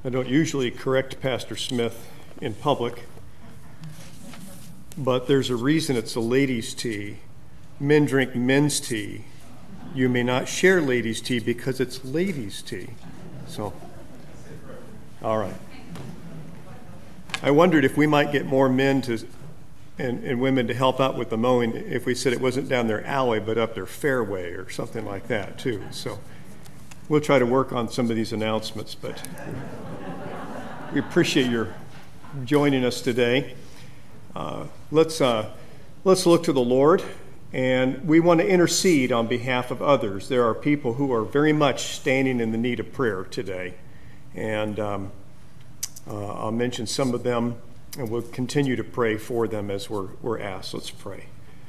I don't usually correct Pastor Smith in public, but there's a reason it's a ladies' tea. Men drink men's tea. You may not share ladies' tea because it's ladies' tea. So, all right. I wondered if we might get more men and women to help out with the mowing if we said it wasn't down their alley but up their fairway or something like that too. So we'll try to work on some of these announcements, but we appreciate your joining us today. Let's look to the Lord, and we want to intercede on behalf of others. There are people who are very much standing in the need of prayer today, and I'll mention some of them, and we'll continue to pray for them as we're asked. Let's pray.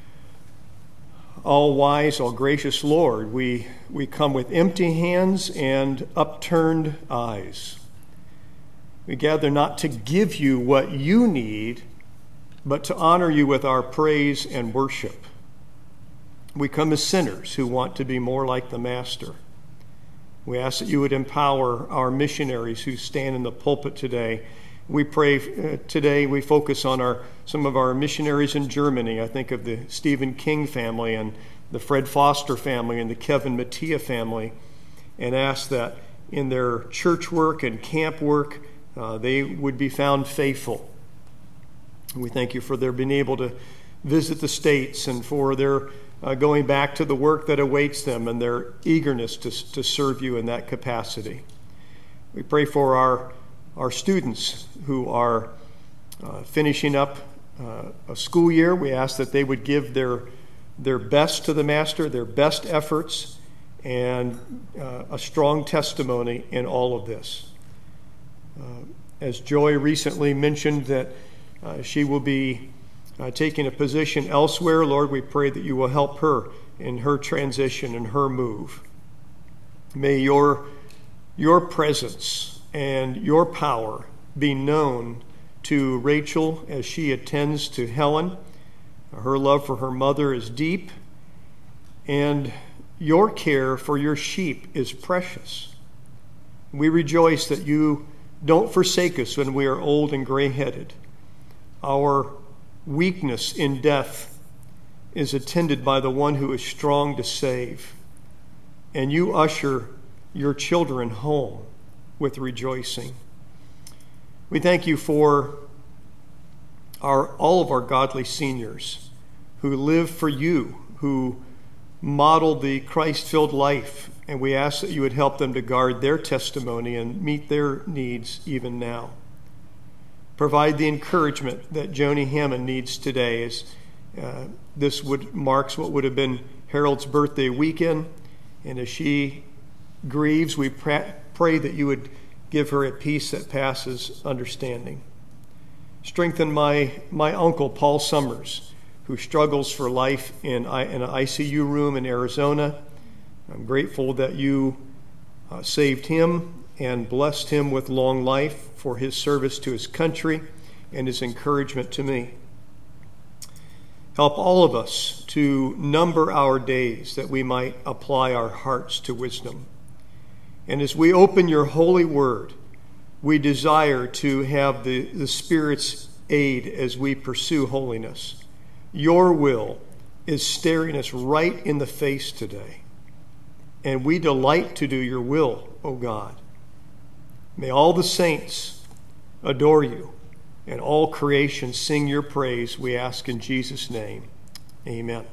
All wise, all gracious Lord, we come with empty hands and upturned eyes. We gather not to give you what you need, but to honor you with our praise and worship. We come as sinners who want to be more like the Master. We ask that you would empower our missionaries who stand in the pulpit today. We pray today, we focus on some of our missionaries in Germany. I think of the Stephen King family and the Fred Foster family and the Kevin Mattia family, and ask that in their church work and camp work, they would be found faithful. We thank you for their being able to visit the States and for their going back to the work that awaits them and their eagerness to serve you in that capacity. We pray for our students who are finishing up a school year. We ask that they would give their best to the Master, their best efforts, and a strong testimony in all of this. As Joy recently mentioned that she will be taking a position elsewhere, Lord, we pray that you will help her in her transition and her move. May your presence and your power be known to Rachel as she attends to Helen. Her love for her mother is deep, and your care for your sheep is precious. We rejoice that you don't forsake us when we are old and gray-headed. Our weakness in death is attended by the one who is strong to save. And you usher your children home with rejoicing. We thank you for all of our godly seniors who live for you, who model the Christ-filled life. And we ask that you would help them to guard their testimony and meet their needs even now. Provide the encouragement that Joni Hammond needs today as this marks what would have been Harold's birthday weekend. And as she grieves, we pray that you would give her a peace that passes understanding. Strengthen my uncle, Paul Summers, who struggles for life in an ICU room in Arizona. I'm grateful that you saved him and blessed him with long life for his service to his country and his encouragement to me. Help all of us to number our days that we might apply our hearts to wisdom. And as we open your holy word, we desire to have the Spirit's aid as we pursue holiness. Your will is staring us right in the face today. And we delight to do your will, O God. May all the saints adore you and all creation sing your praise, we ask in Jesus' name. Amen.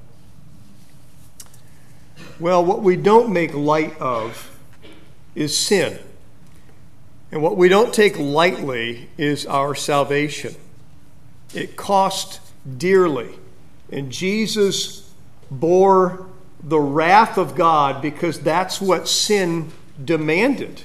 Well, what we don't make light of is sin. And what we don't take lightly is our salvation. It cost dearly. And Jesus bore the wrath of God because that's what sin demanded.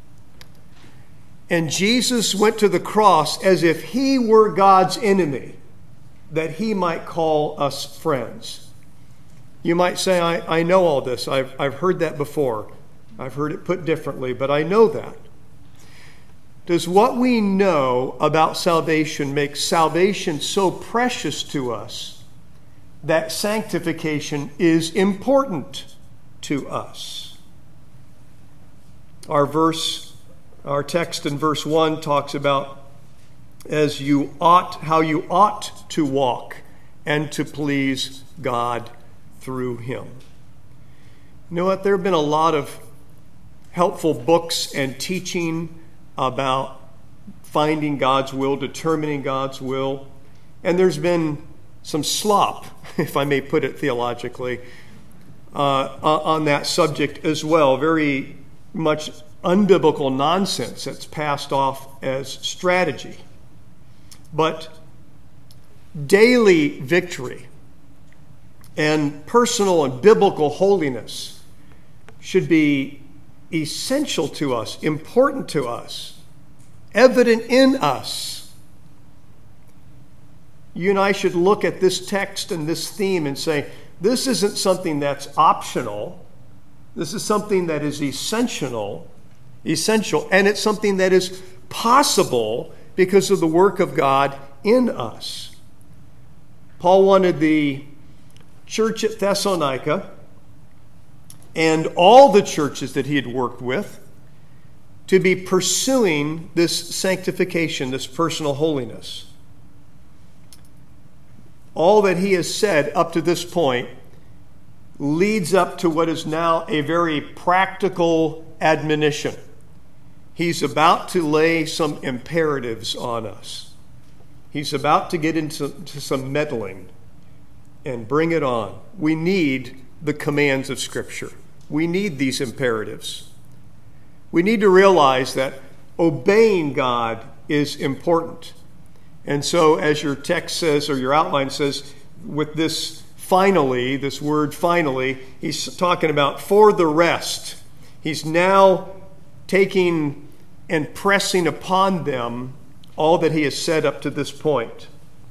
And Jesus went to the cross as if he were God's enemy, that he might call us friends. You might say, I know all this. I've heard that before. I've heard it put differently, but I know that. Does what we know about salvation make salvation so precious to us that sanctification is important to us? Our verse Our text in verse 1 talks about how you ought to walk and to please God through him. You know what? There have been a lot of helpful books and teaching about finding God's will, determining God's will. And there's been some slop, if I may put it theologically, on that subject as well. Very much unbiblical nonsense that's passed off as strategy. But daily victory and personal and biblical holiness should be essential to us, important to us, evident in us. You and I should look at this text and this theme and say, this isn't something that's optional. This is something that is essential, and it's something that is possible because of the work of God in us. Paul wanted the church at Thessalonica and all the churches that he had worked with to be pursuing this sanctification, this personal holiness. All that he has said up to this point leads up to what is now a very practical admonition. He's about to lay some imperatives on us. He's about to get into some meddling and bring it on. We need the commands of Scripture. We need these imperatives. We need to realize that obeying God is important. And so, as your text says, or your outline says, with this finally, this word finally, he's talking about for the rest. He's now taking and pressing upon them all that he has said up to this point.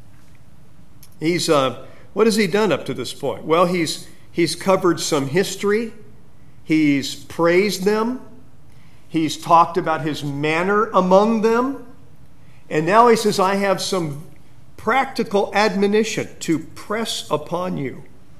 What has he done up to this point? Well, he's covered some history. He's praised them. He's talked about his manner among them. And now he says, I have some practical admonition to press upon you.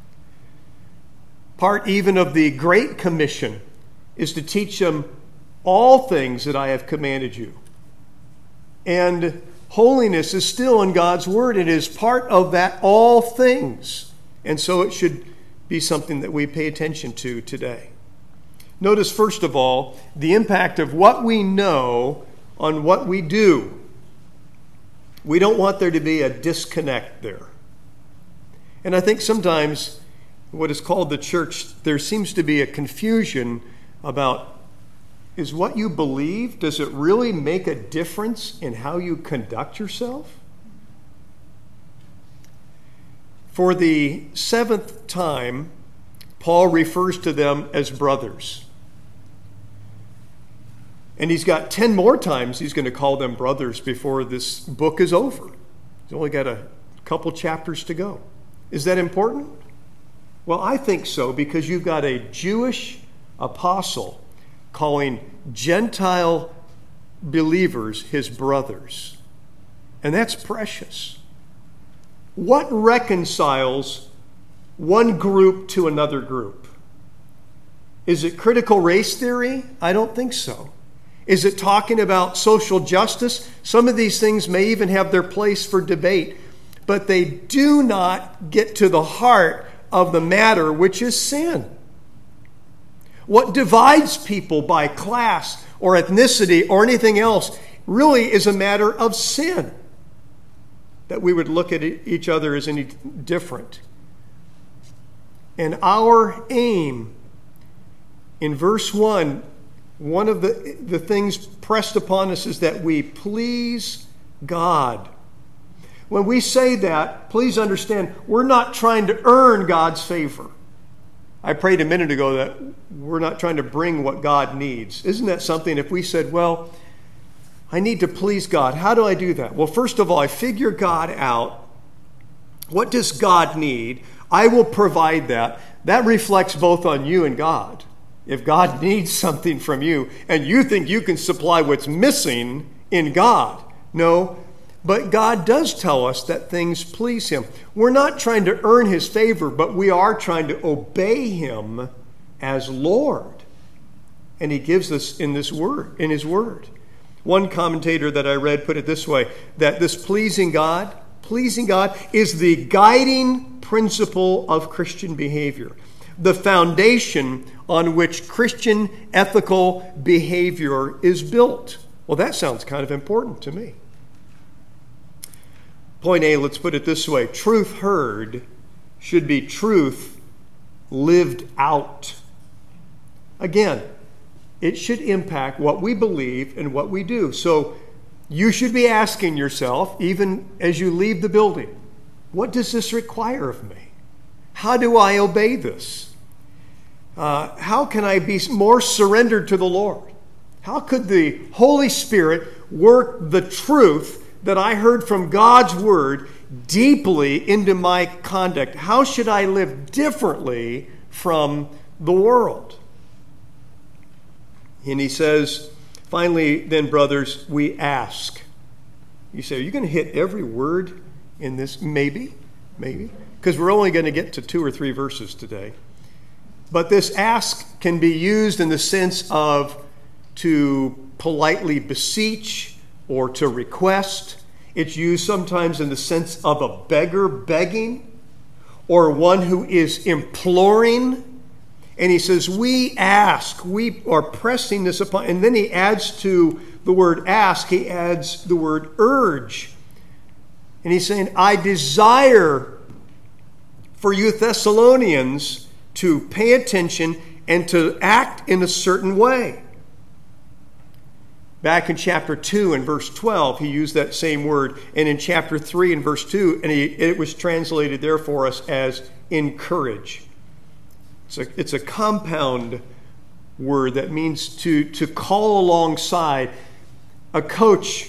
Part even of the Great Commission is to teach them all things that I have commanded you. And holiness is still in God's Word. It is part of that all things. And so it should be something that we pay attention to today. Notice, first of all, the impact of what we know on what we do. We don't want there to be a disconnect there. And I think sometimes what is called the church, there seems to be a confusion about, is what you believe, does it really make a difference in how you conduct yourself? For the 7th time, Paul refers to them as brothers. And he's got 10 more times he's going to call them brothers before this book is over. He's only got a couple chapters to go. Is that important? Well, I think so, because you've got a Jewish apostle calling Gentile believers his brothers. And that's precious. What reconciles one group to another group? Is it critical race theory? I don't think so. Is it talking about social justice? Some of these things may even have their place for debate, but they do not get to the heart of the matter, which is sin. What divides people by class or ethnicity or anything else really is a matter of sin. That we would look at each other as any different. And our aim in verse 1, one of the things pressed upon us is that we please God. When we say that, please understand, we're not trying to earn God's favor. I prayed a minute ago that we're not trying to bring what God needs. Isn't that something? If we said, well, I need to please God, how do I do that? Well, first of all, I figure God out. What does God need? I will provide that. That reflects both on you and God. If God needs something from you and you think you can supply what's missing in God, no. But God does tell us that things please Him. We're not trying to earn His favor, but we are trying to obey Him as Lord. And He gives us in His Word. One commentator that I read put it this way, that this pleasing God is the guiding principle of Christian behavior, the foundation on which Christian ethical behavior is built. Well, that sounds kind of important to me. Point A, let's put it this way. Truth heard should be truth lived out. Again, it should impact what we believe and what we do. So you should be asking yourself, even as you leave the building, what does this require of me? How do I obey this? How can I be more surrendered to the Lord? How could the Holy Spirit work the truth that I heard from God's Word deeply into my conduct? How should I live differently from the world? And he says, finally, then, brothers, we ask. You say, are you going to hit every word in this? Maybe. Because we're only going to get to 2 or 3 verses today. But this ask can be used in the sense of to politely beseech or to request. It's used sometimes in the sense of a beggar begging or one who is imploring. And he says, we ask, we are pressing this upon. And then he adds to the word ask, he adds the word urge. And he's saying, I desire for you Thessalonians to pay attention and to act in a certain way. Back in chapter 2 and verse 12, he used that same word. And in chapter 3 and verse 2, it was translated there for us as encourage. It's a compound word that means to call alongside. A coach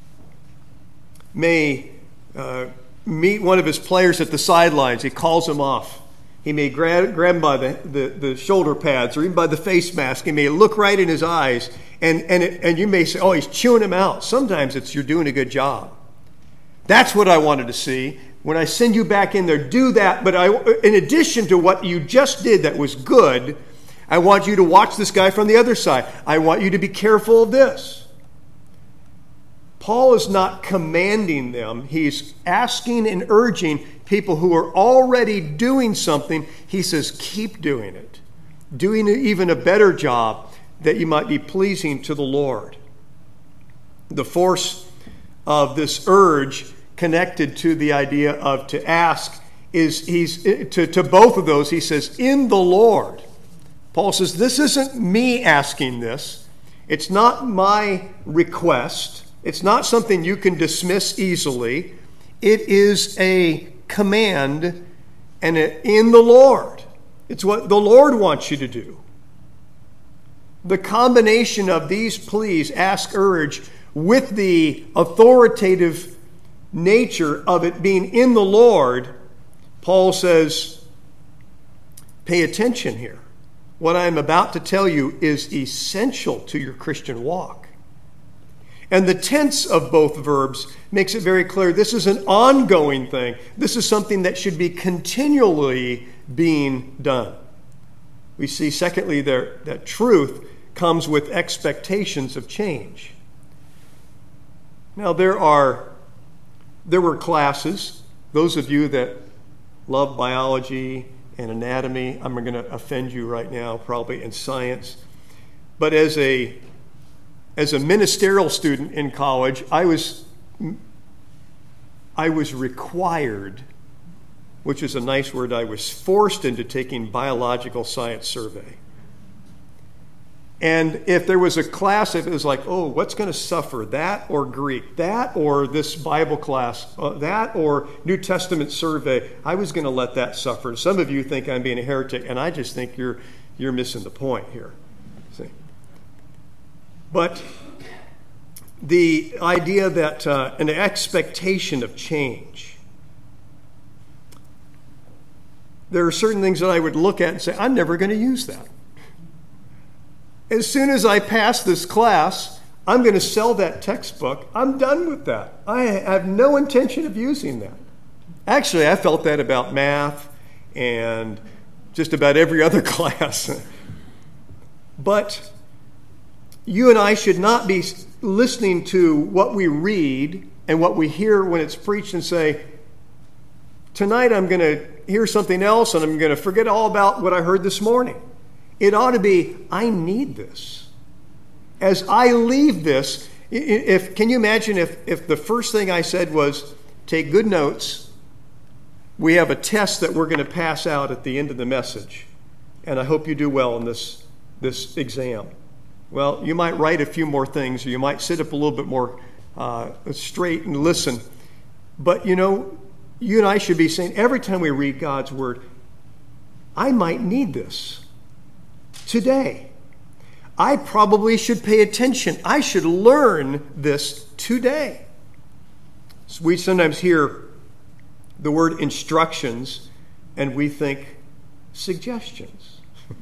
may meet one of his players at the sidelines. He calls him off. He may grab him by the shoulder pads or even by the face mask. He may look right in his eyes, and you may say, oh, he's chewing him out. Sometimes it's you're doing a good job. That's what I wanted to see. When I send you back in there, do that. But in addition to what you just did that was good, I want you to watch this guy from the other side. I want you to be careful of this. Paul is not commanding them. He's asking and urging people who are already doing something. He says, keep doing it. Doing even a better job that you might be pleasing to the Lord. The force of this urge connected to the idea of to ask is to both of those. He says, in the Lord. Paul says, this isn't me asking this. It's not my request. It's not something you can dismiss easily. It is a command and in the Lord. It's what the Lord wants you to do. The combination of these pleas, ask, urge, with the authoritative nature of it being in the Lord, Paul says, pay attention here. What I'm about to tell you is essential to your Christian walk. And the tense of both verbs makes it very clear this is an ongoing thing. This is something that should be continually being done. We see, secondly, that truth comes with expectations of change. Now, there were classes, those of you that love biology and anatomy, I'm going to offend you right now, probably, in science. But as a ministerial student in college, I was required, which is a nice word, I was forced into taking biological science survey. And if there was a class, if it was like, oh, what's going to suffer, that or Greek, that or this Bible class, that or New Testament survey, I was going to let that suffer. Some of you think I'm being a heretic, and I just think you're missing the point here. See? But the idea that an expectation of change, there are certain things that I would look at and say, I'm never going to use that. As soon as I pass this class, I'm going to sell that textbook. I'm done with that. I have no intention of using that. Actually, I felt that about math and just about every other class. But you and I should not be listening to what we read and what we hear when it's preached and say, tonight I'm going to hear something else and I'm going to forget all about what I heard this morning. It ought to be, I need this. As I leave this, can you imagine if the first thing I said was, take good notes. We have a test that we're going to pass out at the end of the message. And I hope you do well in this exam. Well, you might write a few more things, or you might sit up a little bit more straight and listen. But you and I should be saying every time we read God's word, I might need this today. I probably should pay attention. I should learn this today. So we sometimes hear the word instructions and we think suggestions.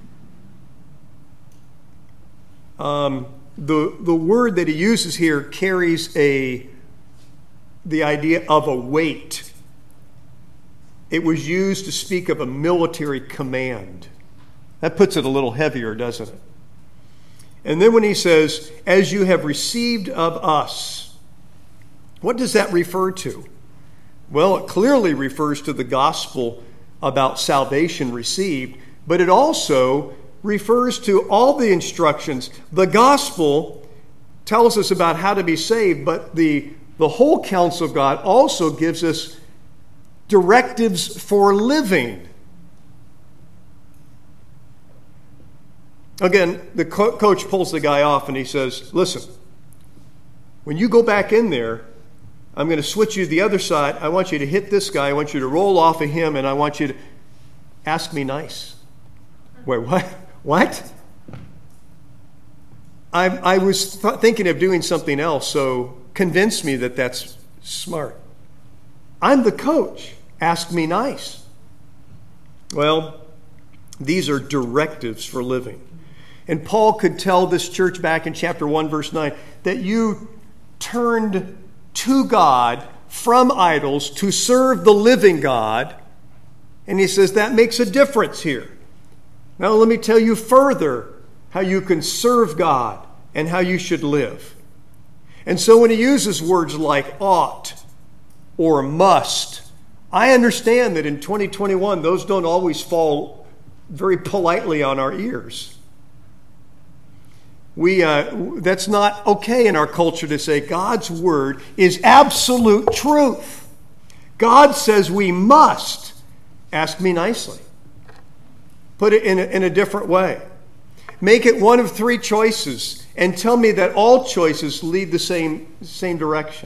The word that he uses here carries the idea of a weight. It was used to speak of a military command. That puts it a little heavier, doesn't it? And then when he says, as you have received of us, what does that refer to? Well, it clearly refers to the gospel about salvation received, but it also refers to all the instructions. The gospel tells us about how to be saved, but the whole counsel of God also gives us directives for living. Again, the coach pulls the guy off and he says, listen, when you go back in there, I'm going to switch you to the other side. I want you to hit this guy. I want you to roll off of him, and I want you to ask me nice. Wait, what? What? I was thinking of doing something else, so convince me that that's smart. I'm the coach. Ask me nice. Well, these are directives for living. And Paul could tell this church back in chapter 1, verse 9, that you turned to God from idols to serve the living God. And he says that makes a difference here. Now let me tell you further how you can serve God and how you should live. And so when he uses words like ought or must, I understand that in 2021 those don't always fall very politely on our ears. That's not okay in our culture to say God's word is absolute truth. God says we must. Ask me nicely. Put it in a different way. Make it one of three choices and tell me that all choices lead the same direction.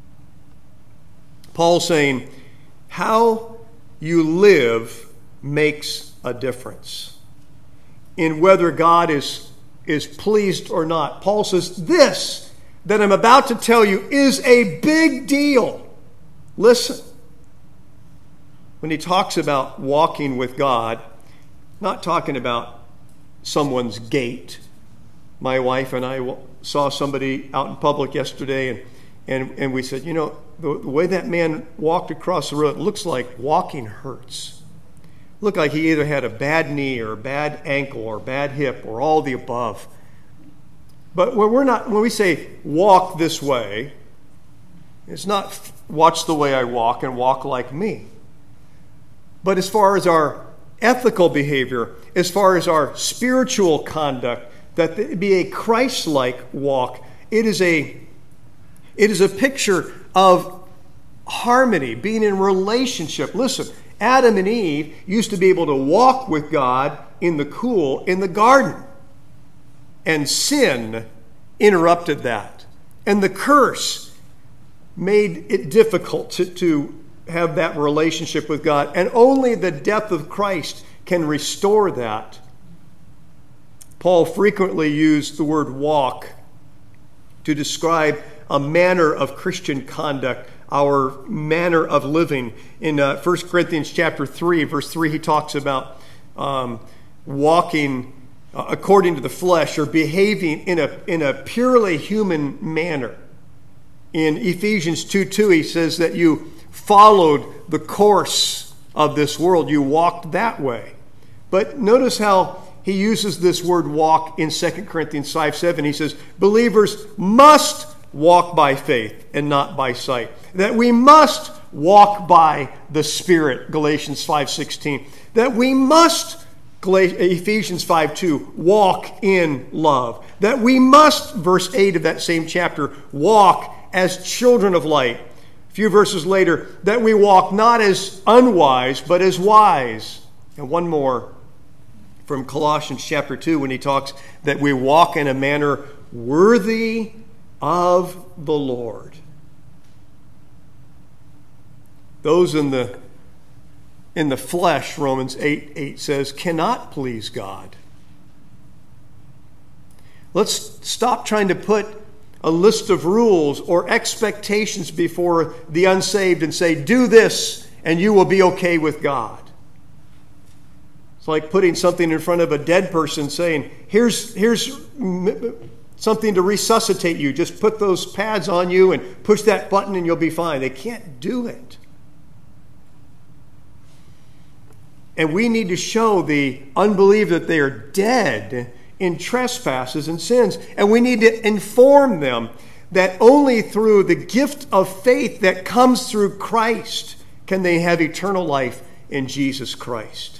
Paul's saying, how you live makes a difference in whether God is pleased or not. Paul says, this that I'm about to tell you is a big deal. Listen. When he talks about walking with God, not talking about someone's gait. My wife and I saw somebody out in public yesterday, and we said, the way that man walked across the road, it looks like walking hurts. Looked like he either had a bad knee or a bad ankle or a bad hip or all the above. But when we say walk this way, it's not watch the way I walk and walk like me. But as far as our ethical behavior, as far as our spiritual conduct, that it be a Christ-like walk, it is a picture of harmony, being in relationship. Listen, Adam and Eve used to be able to walk with God in the cool in the garden. And sin interrupted that. And the curse made it difficult to have that relationship with God. And only the death of Christ can restore that. Paul frequently used the word walk to describe a manner of Christian conduct, our manner of living. In 1 Corinthians chapter 3, verse 3, he talks about walking according to the flesh or behaving in a purely human manner. In Ephesians 2:2, he says that you followed the course of this world. You walked that way. But notice how he uses this word walk in 2 Corinthians 5:7. He says, believers must walk by faith and not by sight. That we must walk by the Spirit, Galatians 5:16. That we must, Ephesians 5:2, walk in love. That we must, verse 8 of that same chapter, walk as children of light. A few verses later, that we walk not as unwise, but as wise. And one more from Colossians chapter 2 when he talks that we walk in a manner worthy of the Lord. Those in the flesh, Romans 8:8 says, cannot please God. Let's stop trying to put a list of rules or expectations before the unsaved and say, do this and you will be okay with God. It's like putting something in front of a dead person saying, here's something to resuscitate you. Just put those pads on you and push that button and you'll be fine. They can't do it. And we need to show the unbeliever that they are dead in trespasses and sins. And we need to inform them that only through the gift of faith that comes through Christ can they have eternal life in Jesus Christ.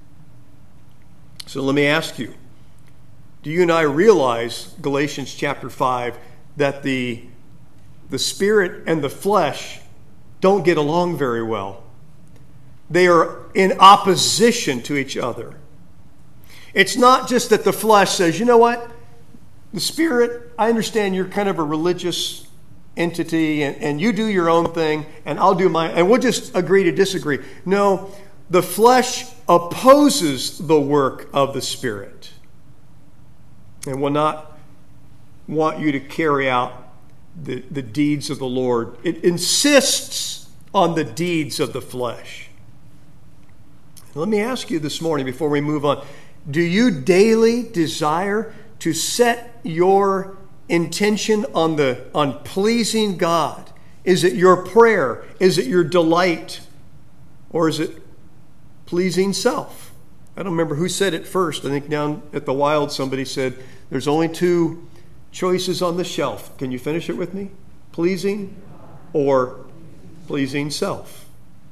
So let me ask you, do you and I realize, Galatians chapter 5, that the spirit and the flesh don't get along very well? They are in opposition to each other. It's not just that the flesh says, you know what? The spirit, I understand you're kind of a religious entity and you do your own thing and I'll do mine and we'll just agree to disagree. No, the flesh opposes the work of the Spirit and will not want you to carry out the deeds of the Lord. It insists on the deeds of the flesh. Let me ask you this morning before we move on, do you daily desire to set your intention on pleasing God? Is it your prayer? Is it your delight? Or is it pleasing self? I don't remember who said it first. I think down at the Wild somebody said, there's only two choices on the shelf. Can you finish it with me? Pleasing or pleasing self.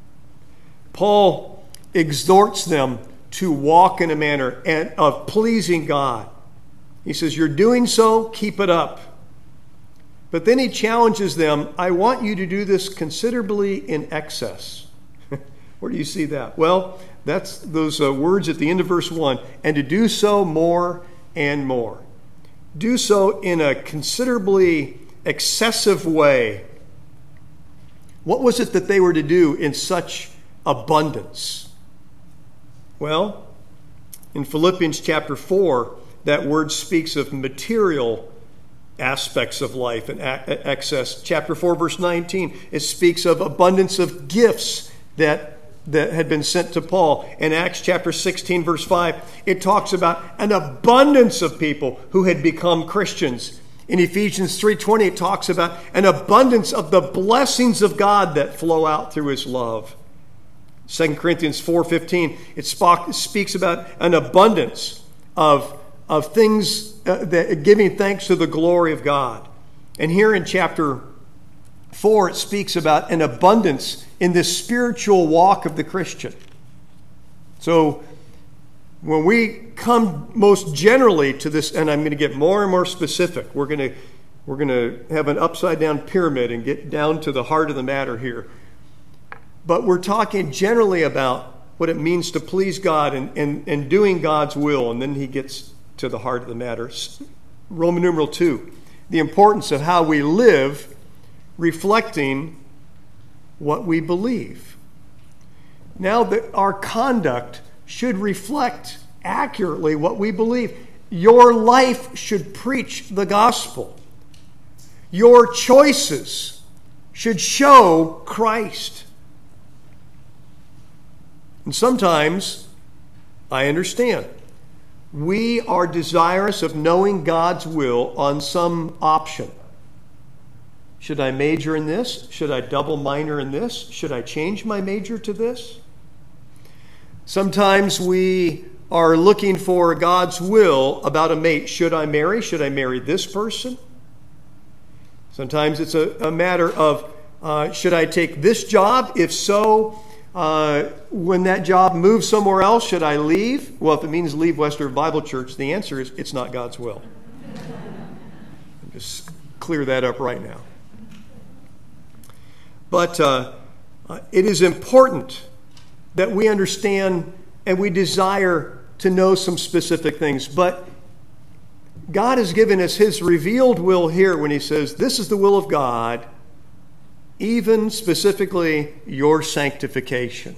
Paul exhorts them to walk in a manner of pleasing God. He says, you're doing so, keep it up. But then he challenges them, I want you to do this considerably in excess. Where do you see that? Well, that's those words at the end of verse 1. And to do so more and more. Do so in a considerably excessive way. What was it that they were to do in such abundance? Well, in Philippians chapter 4, that word speaks of material aspects of life and excess. Chapter 4, verse 19, it speaks of abundance of gifts that had been sent to Paul. In Acts chapter 16, verse 5, it talks about an abundance of people who had become Christians. In Ephesians 3:20, it talks about an abundance of the blessings of God that flow out through his love. 2 Corinthians 4:15, it speaks about an abundance of things, giving thanks to the glory of God. And here in chapter 4, it speaks about an abundance in this spiritual walk of the Christian. So when we come most generally to this, and I'm going to get more and more specific, we're going to have an upside down pyramid and get down to the heart of the matter here. But we're talking generally about what it means to please God and doing God's will, and then he gets to the heart of the matter. Roman numeral 2, the importance of how we live reflecting what we believe. Now that our conduct should reflect accurately what we believe. Your life should preach the gospel. Your choices should show Christ. And sometimes, I understand, we are desirous of knowing God's will on some option. Should I major in this? Should I double minor in this? Should I change my major to this? Sometimes we are looking for God's will about a mate. Should I marry? Should I marry this person? Sometimes it's a matter of, should I take this job? If so, when that job moves somewhere else, should I leave? Well, if it means leave Western Bible Church, the answer is it's not God's will. Just clear that up right now. But it is important that we understand and we desire to know some specific things. But God has given us His revealed will here when He says, this is the will of God, even specifically your sanctification.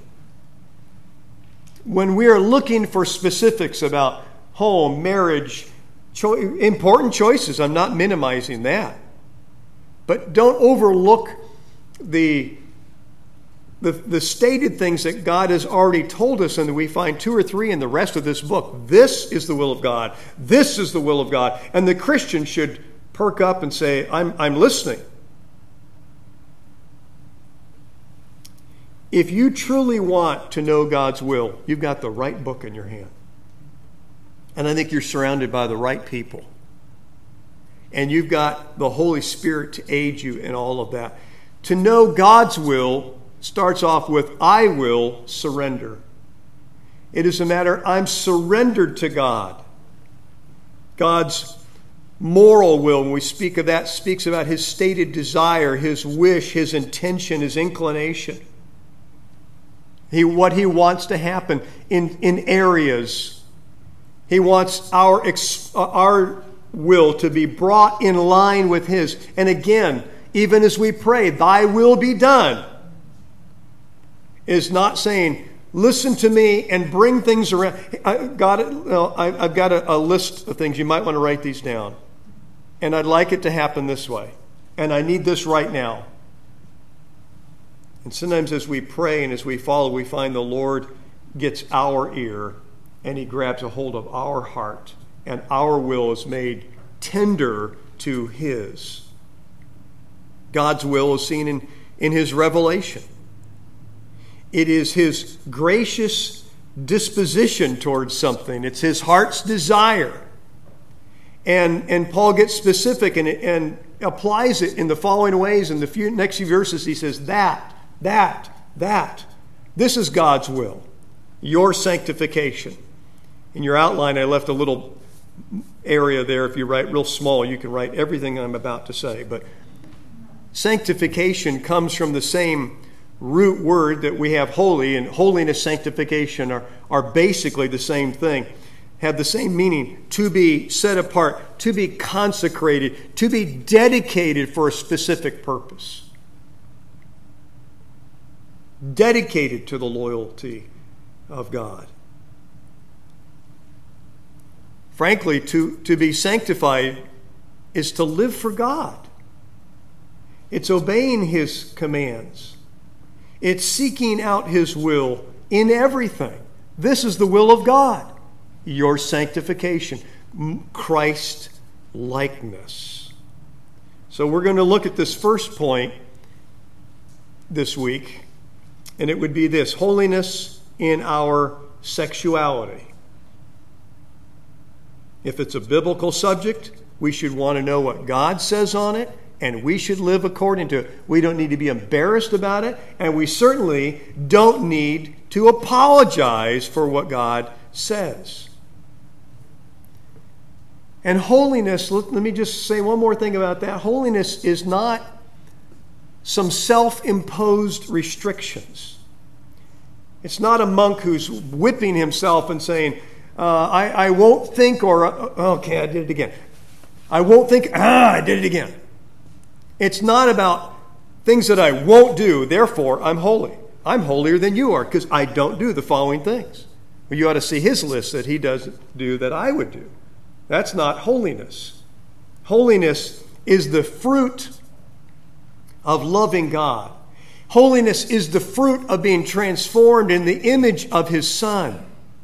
When we are looking for specifics about home, marriage, important choices, I'm not minimizing that. But don't overlook the stated things that God has already told us, and that we find 2 or 3 in the rest of this book. This is the will of God. This is the will of God. And the Christian should perk up and say, I'm listening. If you truly want to know God's will, you've got the right book in your hand. And I think you're surrounded by the right people. And you've got the Holy Spirit to aid you in all of that. To know God's will starts off with, I will surrender. It is a matter, I'm surrendered to God. God's moral will, when we speak of that, speaks about His stated desire, His wish, His intention, His inclination. What He wants to happen in areas. He wants our will to be brought in line with His. And again, even as we pray, thy will be done, is not saying, listen to me and bring things around. I've got a list of things. You might want to write these down. And I'd like it to happen this way. And I need this right now. And sometimes as we pray and as we follow, we find the Lord gets our ear and He grabs a hold of our heart. And our will is made tender to His. God's will is seen in His revelation. It is His gracious disposition towards something. It's His heart's desire. And Paul gets specific and applies it in the following ways. In the next few verses, he says, that. This is God's will, your sanctification. In your outline, I left a little area there. If you write real small, you can write everything I'm about to say. But sanctification comes from the same root word that we have holy, and holiness, sanctification are basically the same thing, have the same meaning: to be set apart, to be consecrated, to be dedicated for a specific purpose. Dedicated to the loyalty of God. Frankly, to be sanctified is to live for God. It's obeying His commands. It's seeking out His will in everything. This is the will of God. Your sanctification. Christ likeness. So we're going to look at this first point this week. And it would be this: holiness in our sexuality. If it's a biblical subject, we should want to know what God says on it, and we should live according to it. We don't need to be embarrassed about it, and we certainly don't need to apologize for what God says. And holiness, let me just say one more thing about that. Holiness is not some self-imposed restrictions. It's not a monk who's whipping himself and saying, I won't think, or, okay, I did it again. I won't think, I did it again. It's not about things that I won't do, therefore I'm holy. I'm holier than you are because I don't do the following things. Well, you ought to see his list that he doesn't do that I would do. That's not holiness. Holiness is the fruit of loving God. Holiness is the fruit of being transformed in the image of His Son.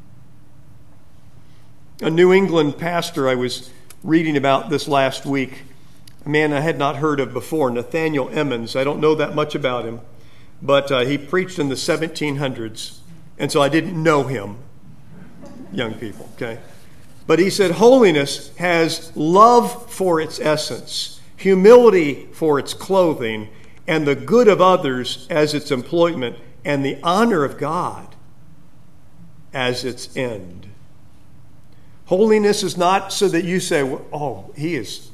A New England pastor I was reading about this last week, a man I had not heard of before, Nathaniel Emmons. I don't know that much about him, but he preached in the 1700s, and so I didn't know him. young people, okay? But he said holiness has love for its essence, humility for its clothing, and the good of others as its employment, and the honor of God as its end. Holiness is not so that you say, oh, he is...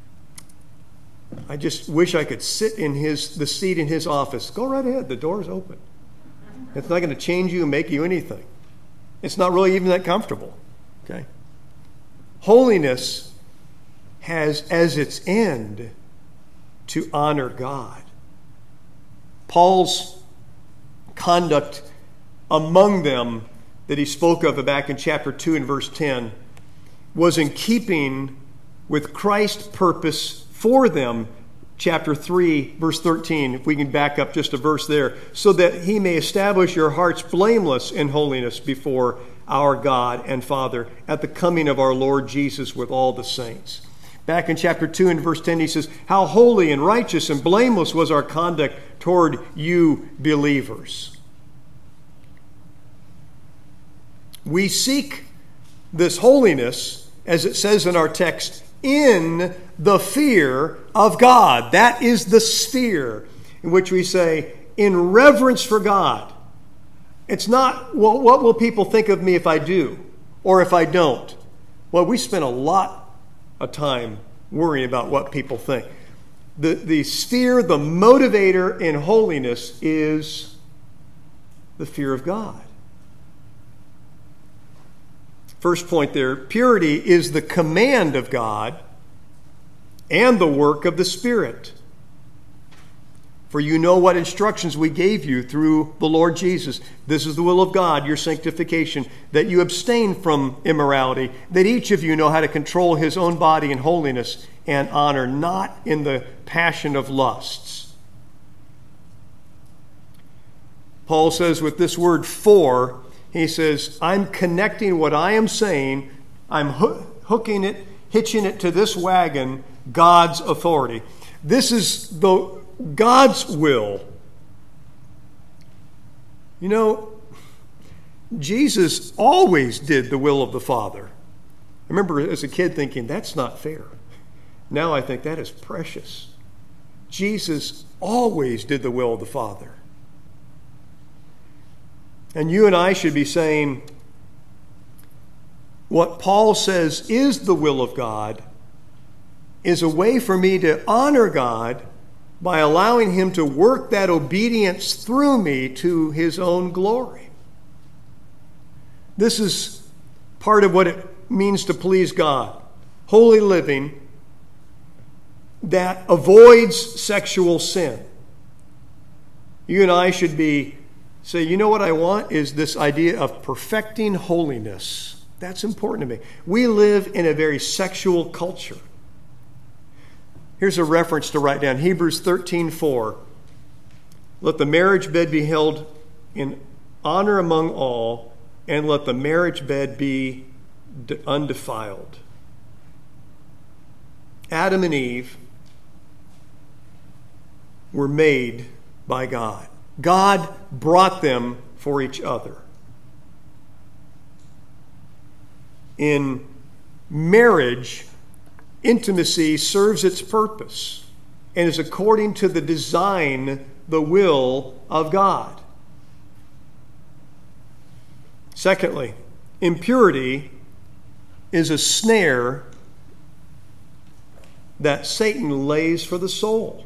I just wish I could sit in the seat in his office. Go right ahead. The door's open. It's not going to change you and make you anything. It's not really even that comfortable. Okay? Holiness has as its end to honor God. Paul's conduct among them that he spoke of back in chapter 2 and verse 10 was in keeping with Christ's purpose for them, chapter 3, verse 13, if we can back up just a verse there, so that he may establish your hearts blameless in holiness before our God and Father at the coming of our Lord Jesus with all the saints. Back in chapter 2 and verse 10, he says, how holy and righteous and blameless was our conduct toward you believers. We seek this holiness, as it says in our text, in the fear of God. That is the sphere in which we say, in reverence for God. It's not, well, what will people think of me if I do or if I don't? Well, we spend a lot of time worrying about what people think. The sphere, the motivator in holiness is the fear of God. First point there, purity is the command of God and the work of the Spirit. For you know what instructions we gave you through the Lord Jesus. This is the will of God, your sanctification, that you abstain from immorality, that each of you know how to control his own body in holiness and honor, not in the passion of lusts. Paul says with this word for, he says, I'm connecting what I am saying, I'm hooking it, hitching it to this wagon, God's authority. This is God's will. You know, Jesus always did the will of the Father. I remember as a kid thinking, that's not fair. Now I think that is precious. Jesus always did the will of the Father. And you and I should be saying, what Paul says is the will of God is a way for me to honor God by allowing him to work that obedience through me to his own glory. This is part of what it means to please God. Holy living that avoids sexual sin. You and I should say, you know what I want is this idea of perfecting holiness. That's important to me. We live in a very sexual culture. Here's a reference to write down. Hebrews 13:4. Let the marriage bed be held in honor among all, and let the marriage bed be undefiled. Adam and Eve were made by God. God brought them for each other. In marriage, intimacy serves its purpose and is according to the design, the will of God. Secondly, impurity is a snare that Satan lays for the soul.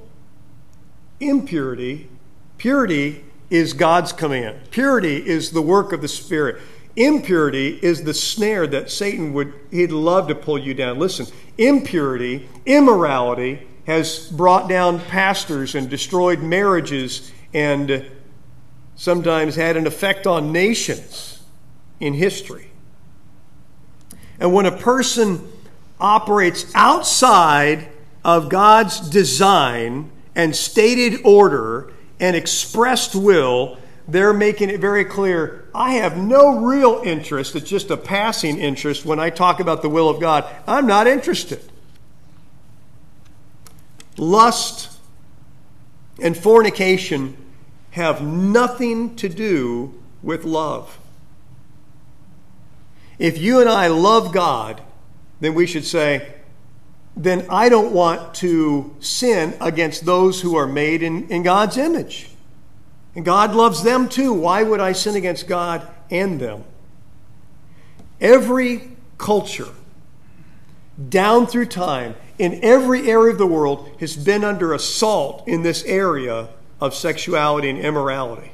Purity is God's command. Purity is the work of the Spirit. Impurity is the snare that he'd love to pull you down. Listen, impurity, immorality has brought down pastors and destroyed marriages and sometimes had an effect on nations in history. And when a person operates outside of God's design and stated order and expressed will, they're making it very clear, I have no real interest, it's just a passing interest when I talk about the will of God. I'm not interested. Lust and fornication have nothing to do with love. If you and I love God, then we should say, then I don't want to sin against those who are made in God's image. And God loves them too. Why would I sin against God and them? Every culture, down through time, in every area of the world, has been under assault in this area of sexuality and immorality.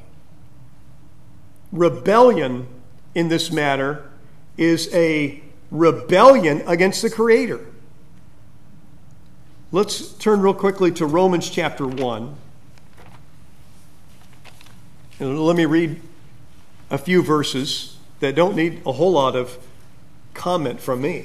Rebellion in this matter is a rebellion against the Creator. Let's turn real quickly to Romans chapter 1. And let me read a few verses that don't need a whole lot of comment from me.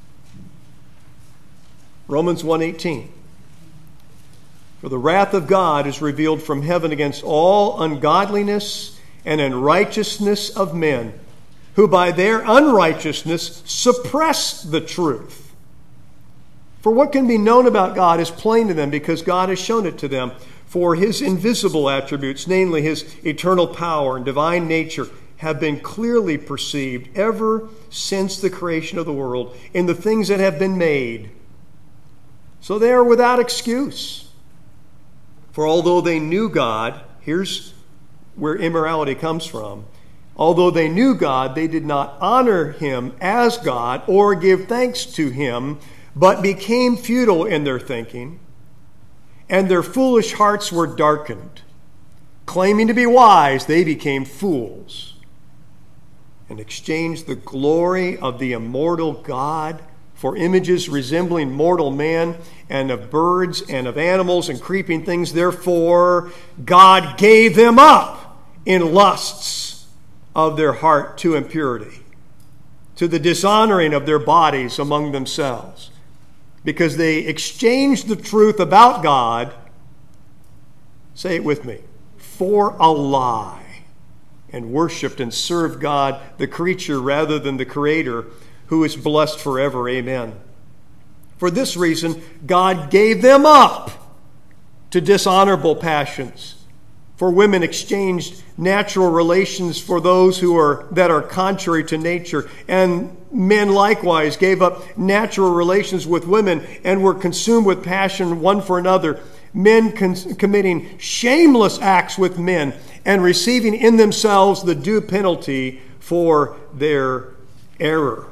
Romans 1:18. For the wrath of God is revealed from heaven against all ungodliness and unrighteousness of men, who by their unrighteousness suppress the truth. For what can be known about God is plain to them, because God has shown it to them. For his invisible attributes, namely his eternal power and divine nature, have been clearly perceived ever since the creation of the world in the things that have been made. So they are without excuse. For although they knew God, here's where immorality comes from. Although they knew God, they did not honor him as God or give thanks to him, but became futile in their thinking, and their foolish hearts were darkened. Claiming to be wise, they became fools and exchanged the glory of the immortal God for images resembling mortal man, and of birds and of animals and creeping things. Therefore, God gave them up in lusts of their heart to impurity, to the dishonoring of their bodies among themselves, because they exchanged the truth about God, say it with me, for a lie, and worshiped and served God, the creature, rather than the Creator, who is blessed forever. Amen. For this reason, God gave them up to dishonorable passions. For women exchanged natural relations for those that are contrary to nature, and men likewise gave up natural relations with women and were consumed with passion one for another, men committing shameless acts with men and receiving in themselves the due penalty for their error.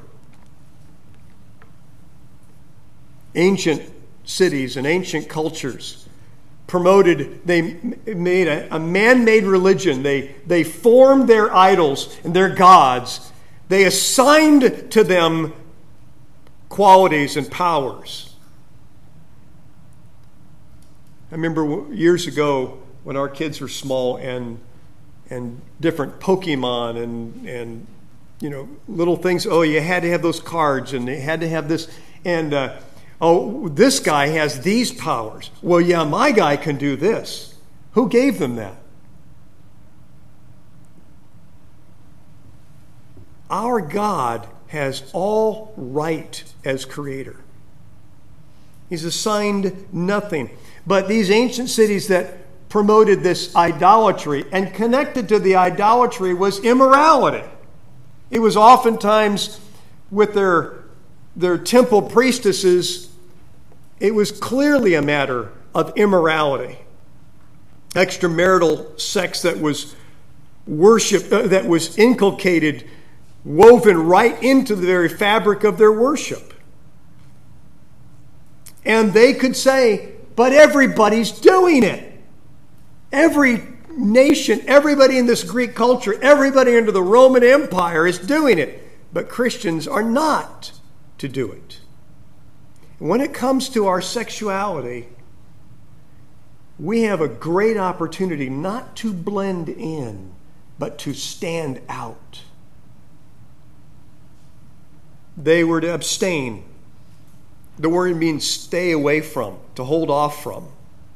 Ancient cities and ancient cultures they made a man-made religion. They formed their idols and their gods. They assigned to them qualities and powers. I remember years ago when our kids were small, and different Pokemon and little things. Oh, you had to have those cards, and they had to have this, and oh, this guy has these powers. Well, yeah, my guy can do this. Who gave them that? Our God has all right as creator. He's assigned nothing. But these ancient cities that promoted this idolatry, and connected to the idolatry was immorality. It was oftentimes with their temple priestesses, it was clearly a matter of immorality. Extramarital sex that was worship, that was inculcated, woven right into the very fabric of their worship. And they could say, but everybody's doing it. Every nation, everybody in this Greek culture, everybody under the Roman Empire is doing it. But Christians are not to do it. When it comes to our sexuality, we have a great opportunity not to blend in, but to stand out. They were to abstain. The word means stay away from, to hold off from.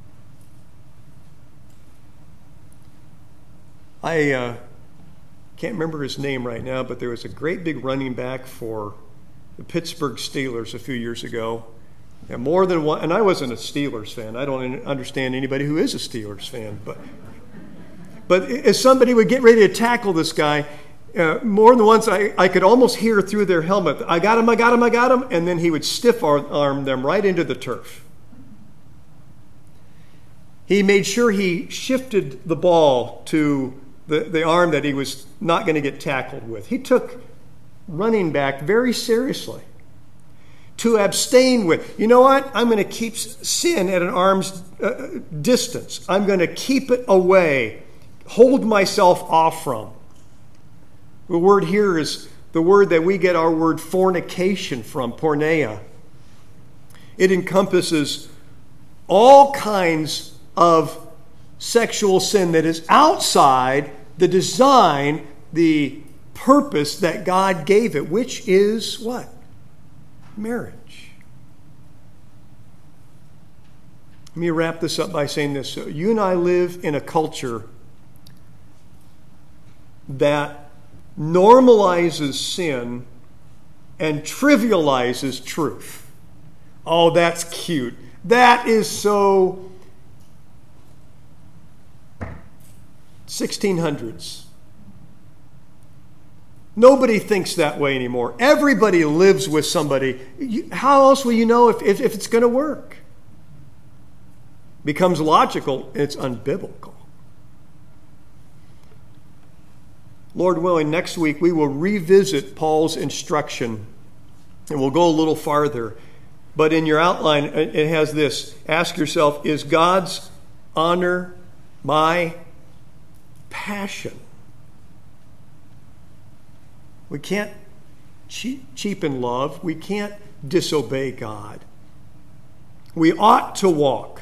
I can't remember his name right now, but there was a great big running back for the Pittsburgh Steelers a few years ago. And more than one, and I wasn't a Steelers fan. I don't understand anybody who is a Steelers fan. But as somebody would get ready to tackle this guy, more than once, I could almost hear through their helmet, I got him, I got him, I got him, and then he would stiff arm them right into the turf. He made sure he shifted the ball to the arm that he was not going to get tackled with. He took running back very seriously. To abstain with, you know what? I'm going to keep sin at an arm's distance. I'm going to keep it away, hold myself off from. The word here is the word that we get our word fornication from, porneia. It encompasses all kinds of sexual sin that is outside the design, the purpose that God gave it, which is what? Marriage. Let me wrap this up by saying this. So you and I live in a culture that normalizes sin and trivializes truth. Oh, that's cute. That is so 1600s. Nobody thinks that way anymore. Everybody lives with somebody. How else will you know if it's going to work? Becomes logical, and it's unbiblical. Lord willing, next week we will revisit Paul's instruction, and we'll go a little farther. But in your outline, it has this. Ask yourself, is God's honor my passion? We can't cheapen love. We can't disobey God. We ought to walk.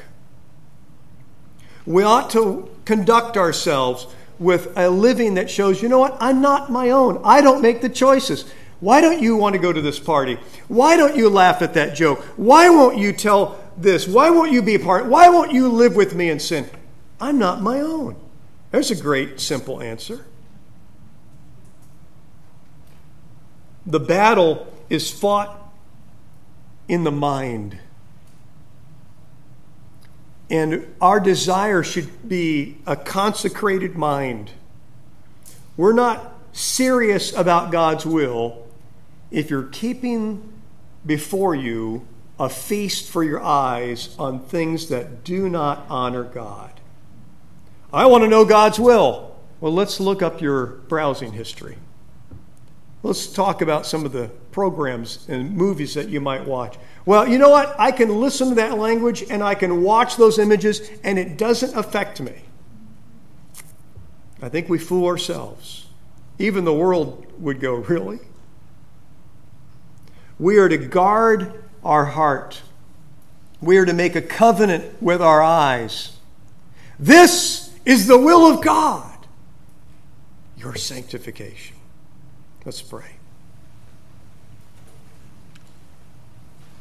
We ought to conduct ourselves with a living that shows, you know what? I'm not my own. I don't make the choices. Why don't you want to go to this party? Why don't you laugh at that joke? Why won't you tell this? Why won't you be a part? Why won't you live with me in sin? I'm not my own. There's a great, simple answer. The battle is fought in the mind. And our desire should be a consecrated mind. We're not serious about God's will if you're keeping before you a feast for your eyes on things that do not honor God. I want to know God's will. Well, let's look up your browsing history. Let's talk about some of the programs and movies that you might watch. Well, you know what? I can listen to that language and I can watch those images and it doesn't affect me. I think we fool ourselves. Even the world would go, really? We are to guard our heart. We are to make a covenant with our eyes. This is the will of God, your sanctification. Let's pray.